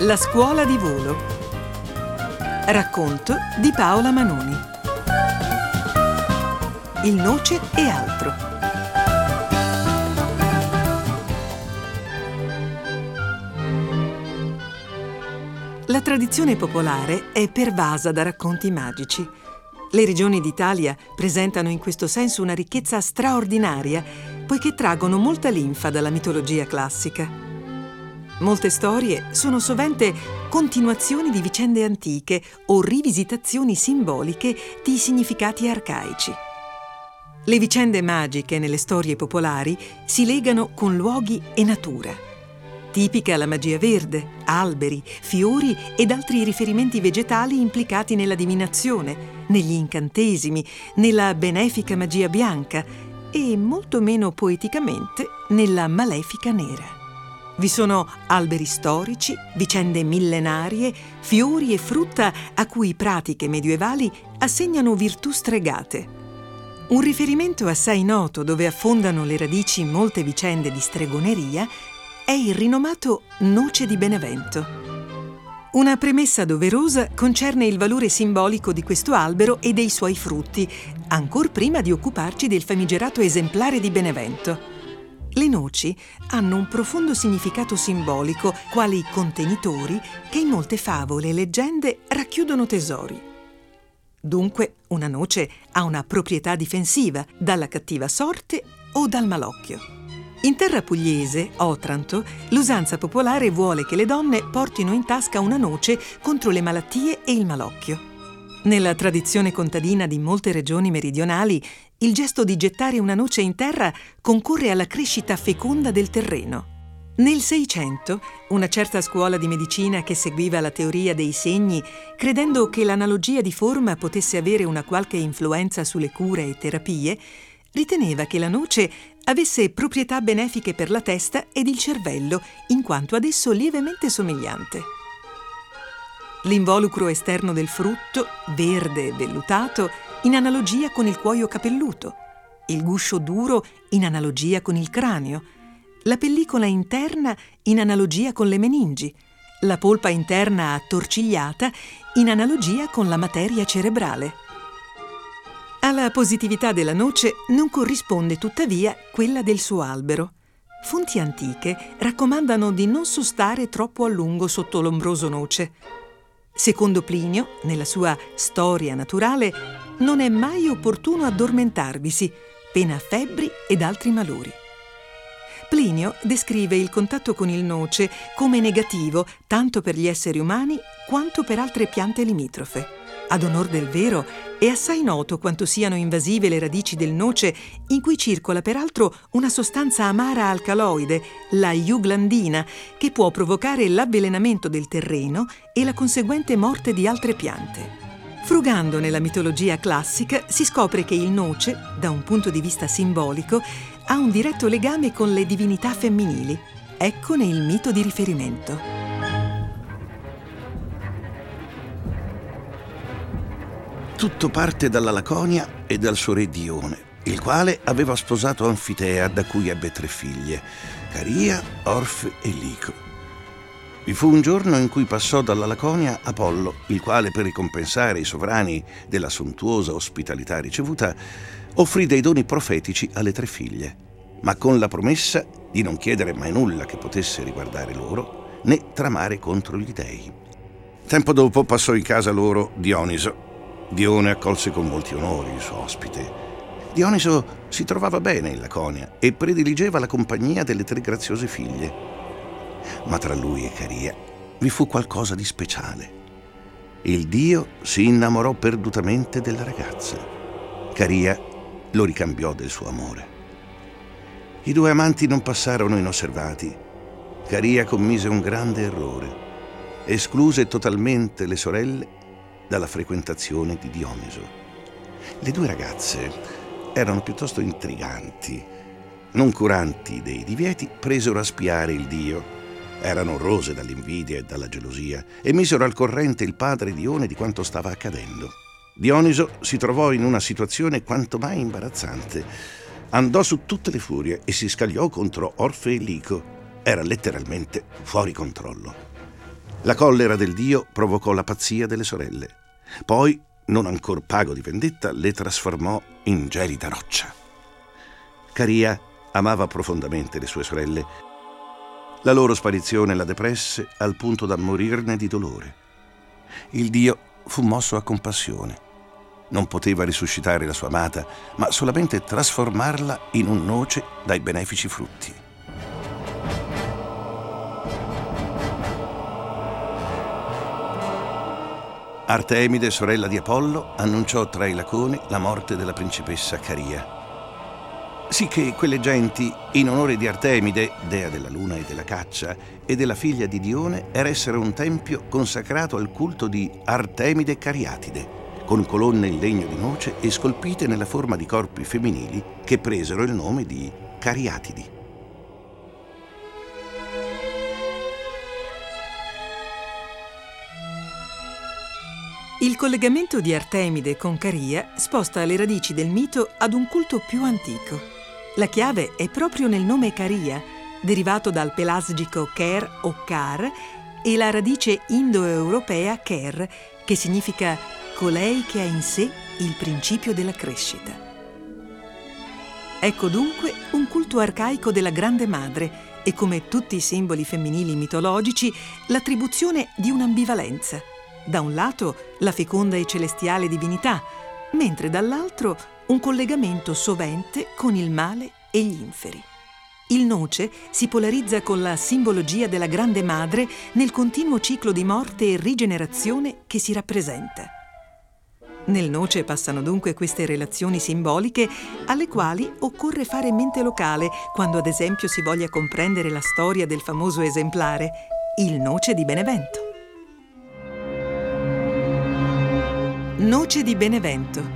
La scuola di volo. Racconto di Paola Manoni. Il noce e altro. La tradizione popolare è pervasa da racconti magici. Le regioni d'Italia presentano in questo senso una ricchezza straordinaria, poiché traggono molta linfa dalla mitologia classica. Molte storie sono sovente continuazioni di vicende antiche o rivisitazioni simboliche di significati arcaici. Le vicende magiche nelle storie popolari si legano con luoghi e natura. Tipica la magia verde, alberi, fiori ed altri riferimenti vegetali implicati nella divinazione, negli incantesimi, nella benefica magia bianca e, molto meno poeticamente, nella malefica nera. Vi sono alberi storici, vicende millenarie, fiori e frutta a cui pratiche medievali assegnano virtù stregate. Un riferimento assai noto dove affondano le radici molte vicende di stregoneria è il rinomato Noce di Benevento. Una premessa doverosa concerne il valore simbolico di questo albero e dei suoi frutti, ancor prima di occuparci del famigerato esemplare di Benevento. Le noci hanno un profondo significato simbolico, quali contenitori che in molte favole e leggende racchiudono tesori. Dunque, una noce ha una proprietà difensiva dalla cattiva sorte o dal malocchio. In terra pugliese, Otranto, l'usanza popolare vuole che le donne portino in tasca una noce contro le malattie e il malocchio. Nella tradizione contadina di molte regioni meridionali, il gesto di gettare una noce in terra concorre alla crescita feconda del terreno. Nel Seicento, una certa scuola di medicina che seguiva la teoria dei segni, credendo che l'analogia di forma potesse avere una qualche influenza sulle cure e terapie, riteneva che la noce avesse proprietà benefiche per la testa ed il cervello, in quanto ad esso lievemente somigliante. L'involucro esterno del frutto, verde e vellutato, in analogia con il cuoio capelluto, il guscio duro in analogia con il cranio, la pellicola interna in analogia con le meningi, la polpa interna attorcigliata in analogia con la materia cerebrale. Alla positività della noce non corrisponde tuttavia quella del suo albero. Fonti antiche raccomandano di non sostare troppo a lungo sotto l'ombroso noce. Secondo Plinio, nella sua Storia naturale, non è mai opportuno addormentarvisi, pena febbri ed altri malori. Plinio descrive il contatto con il noce come negativo tanto per gli esseri umani quanto per altre piante limitrofe. Ad onor del vero, è assai noto quanto siano invasive le radici del noce, in cui circola peraltro una sostanza amara alcaloide, la iuglandina, che può provocare l'avvelenamento del terreno e la conseguente morte di altre piante. Frugando nella mitologia classica, si scopre che il noce, da un punto di vista simbolico, ha un diretto legame con le divinità femminili. Eccone il mito di riferimento. Tutto parte dalla Laconia e dal suo re Dione, il quale aveva sposato Anfitea, da cui ebbe 3 figlie, Caria, Orfe e Lico. Vi fu un giorno in cui passò dalla Laconia Apollo, il quale, per ricompensare i sovrani della sontuosa ospitalità ricevuta, offrì dei doni profetici alle 3 figlie, ma con la promessa di non chiedere mai nulla che potesse riguardare loro, né tramare contro gli dei. Tempo dopo passò in casa loro Dioniso. Dione accolse con molti onori il suo ospite. Dioniso si trovava bene in Laconia e prediligeva la compagnia delle 3 graziose figlie. Ma tra lui e Caria vi fu qualcosa di speciale. Il dio si innamorò perdutamente della ragazza. Caria lo ricambiò del suo amore. I 2 amanti non passarono inosservati. Caria commise un grande errore. Escluse totalmente le sorelle dalla frequentazione di Dioniso. Le 2 ragazze erano piuttosto intriganti. Non curanti dei divieti, presero a spiare il dio. Erano rose dall'invidia e dalla gelosia e misero al corrente il padre Dione di quanto stava accadendo. Dioniso si trovò in una situazione quanto mai imbarazzante. Andò su tutte le furie e si scagliò contro Orfe e Lico. Era letteralmente fuori controllo. La collera del dio provocò la pazzia delle sorelle. Poi, non ancor pago di vendetta, le trasformò in gelida roccia. Caria amava profondamente le sue sorelle. La loro sparizione la depresse al punto da morirne di dolore. Il dio fu mosso a compassione. Non poteva risuscitare la sua amata, ma solamente trasformarla in un noce dai benefici frutti. Artemide, sorella di Apollo, annunciò tra i laconi la morte della principessa Caria. Sicché quelle genti, in onore di Artemide, dea della luna e della caccia, e della figlia di Dione, eressero un tempio consacrato al culto di Artemide Cariatide, con colonne in legno di noce e scolpite nella forma di corpi femminili che presero il nome di Cariatidi. Il collegamento di Artemide con Caria sposta le radici del mito ad un culto più antico. La chiave è proprio nel nome Caria, derivato dal pelasgico Ker o Car, e la radice indoeuropea Ker, che significa colei che ha in sé il principio della crescita. Ecco dunque un culto arcaico della Grande Madre e, come tutti i simboli femminili mitologici, l'attribuzione di un'ambivalenza. Da un lato la feconda e celestiale divinità, mentre dall'altro un collegamento sovente con il male e gli inferi. Il noce si polarizza con la simbologia della Grande Madre nel continuo ciclo di morte e rigenerazione che si rappresenta. Nel noce passano dunque queste relazioni simboliche alle quali occorre fare mente locale quando ad esempio si voglia comprendere la storia del famoso esemplare, il noce di Benevento. Noce di Benevento.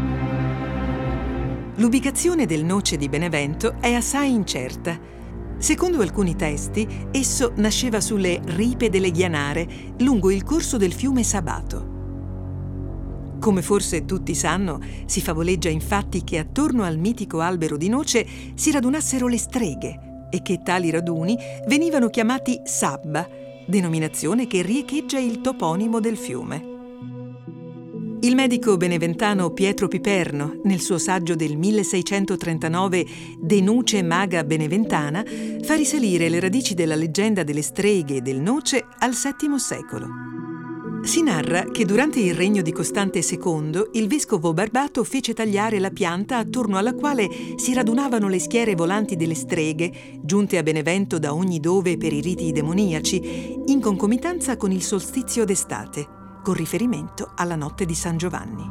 L'ubicazione del noce di Benevento è assai incerta. Secondo alcuni testi, esso nasceva sulle ripe delle Ghianare, lungo il corso del fiume Sabato. Come forse tutti sanno, si favoleggia infatti che attorno al mitico albero di noce si radunassero le streghe e che tali raduni venivano chiamati Sabba, denominazione che riecheggia il toponimo del fiume. Il medico beneventano Pietro Piperno, nel suo saggio del 1639 De Nuce Maga Beneventana, fa risalire le radici della leggenda delle streghe e del noce al VII secolo. Si narra che durante il regno di Costante II il vescovo Barbato fece tagliare la pianta attorno alla quale si radunavano le schiere volanti delle streghe, giunte a Benevento da ogni dove per i riti demoniaci, in concomitanza con il solstizio d'estate, con riferimento alla notte di San Giovanni.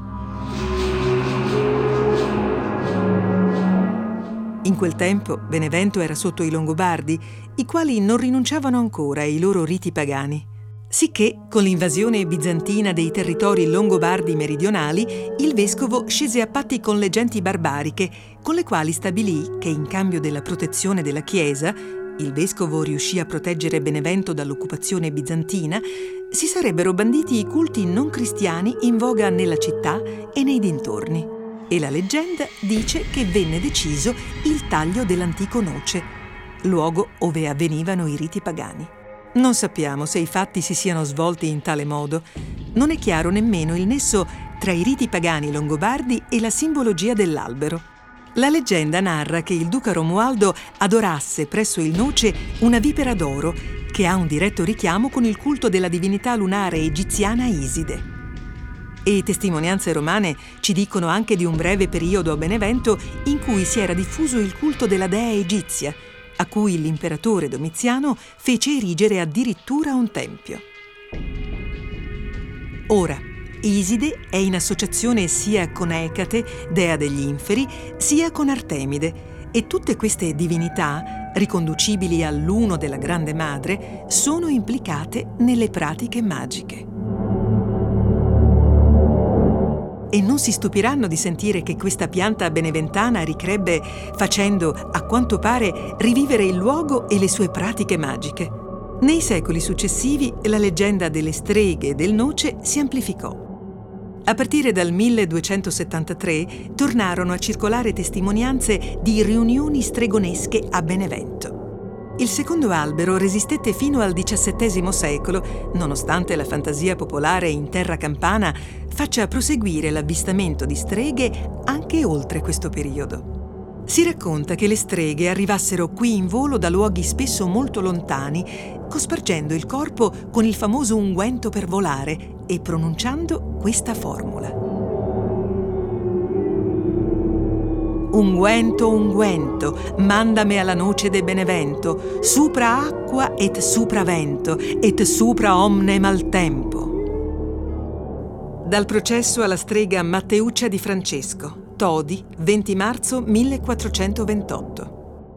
In quel tempo Benevento era sotto i Longobardi, i quali non rinunciavano ancora ai loro riti pagani. Sicché, con l'invasione bizantina dei territori longobardi meridionali, il vescovo scese a patti con le genti barbariche, con le quali stabilì che in cambio della protezione della Chiesa, il vescovo riuscì a proteggere Benevento dall'occupazione bizantina, si sarebbero banditi i culti non cristiani in voga nella città e nei dintorni. E la leggenda dice che venne deciso il taglio dell'antico noce, luogo ove avvenivano i riti pagani. Non sappiamo se i fatti si siano svolti in tale modo. Non è chiaro nemmeno il nesso tra i riti pagani longobardi e la simbologia dell'albero. La leggenda narra che il duca Romualdo adorasse presso il noce una vipera d'oro, che ha un diretto richiamo con il culto della divinità lunare egiziana Iside. E testimonianze romane ci dicono anche di un breve periodo a Benevento in cui si era diffuso il culto della dea egizia, a cui l'imperatore Domiziano fece erigere addirittura un tempio. Ora, Iside è in associazione sia con Ecate, dea degli inferi, sia con Artemide, e tutte queste divinità, riconducibili all'uno della Grande Madre, sono implicate nelle pratiche magiche. E non si stupiranno di sentire che questa pianta beneventana ricrebbe facendo, a quanto pare, rivivere il luogo e le sue pratiche magiche. Nei secoli successivi la leggenda delle streghe e del noce si amplificò. A partire dal 1273 tornarono a circolare testimonianze di riunioni stregonesche a Benevento. Il secondo albero resistette fino al XVII secolo, nonostante la fantasia popolare in terra campana faccia proseguire l'avvistamento di streghe anche oltre questo periodo. Si racconta che le streghe arrivassero qui in volo da luoghi spesso molto lontani, cospargendo il corpo con il famoso unguento per volare e pronunciando questa formula. Unguento, unguento, mandame alla noce de benevento, supra acqua et supra vento, et supra omne maltempo. Dal processo alla strega Matteuccia di Francesco, Todi, 20 marzo 1428.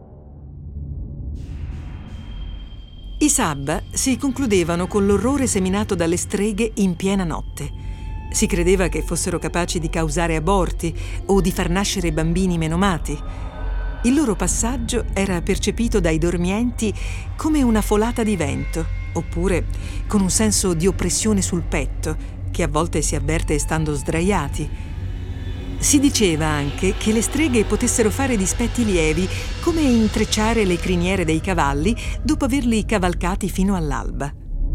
I sabba si concludevano con l'orrore seminato dalle streghe in piena notte. Si credeva che fossero capaci di causare aborti o di far nascere bambini menomati. Il loro passaggio era percepito dai dormienti come una folata di vento, oppure con un senso di oppressione sul petto, che a volte si avverte stando sdraiati. Si diceva anche che le streghe potessero fare dispetti lievi, come intrecciare le criniere dei cavalli dopo averli cavalcati fino all'alba.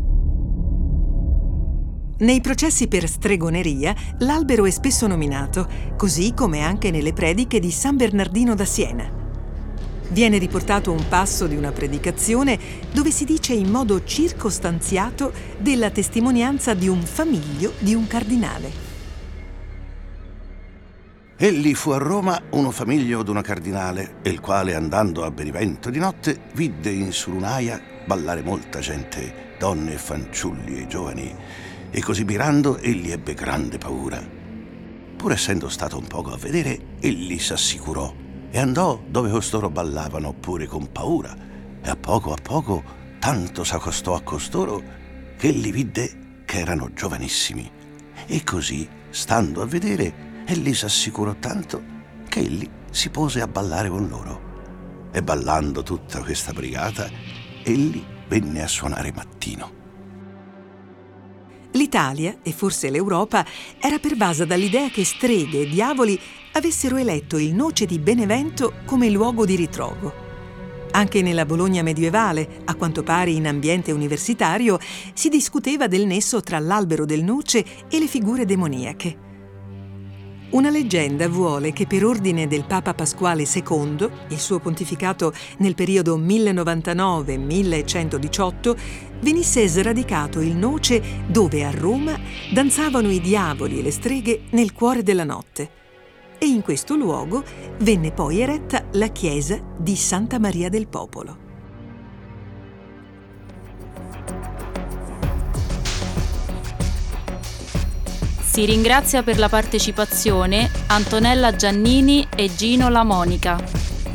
Nei processi per stregoneria l'albero è spesso nominato, così come anche nelle prediche di San Bernardino da Siena. Viene riportato un passo di una predicazione dove si dice in modo circostanziato della testimonianza di un famiglio di un cardinale. Egli fu a Roma uno famiglio d'una cardinale, il quale, andando a Benevento di notte, vidde in su l'unaia ballare molta gente, donne e fanciulli e giovani, e così mirando egli ebbe grande paura. Pur essendo stato un poco a vedere, egli s'assicurò e andò dove costoro ballavano pure con paura, e a poco tanto s'accostò a costoro che egli vidde che erano giovanissimi, e così, stando a vedere, egli s'assicurò tanto che egli si pose a ballare con loro, e ballando tutta questa brigata egli venne a suonare mattino. L'Italia, e forse l'Europa, era pervasa dall'idea che streghe e diavoli avessero eletto il Noce di Benevento come luogo di ritrovo. Anche nella Bologna medievale, a quanto pare in ambiente universitario, si discuteva del nesso tra l'albero del Noce e le figure demoniache. Una leggenda vuole che per ordine del Papa Pasquale II, il suo pontificato nel periodo 1099-1118, venisse sradicato il Noce dove a Roma danzavano i diavoli e le streghe nel cuore della notte. E in questo luogo venne poi eretta la chiesa di Santa Maria del Popolo. Si ringrazia per la partecipazione Antonella Giannini e Gino La Monica.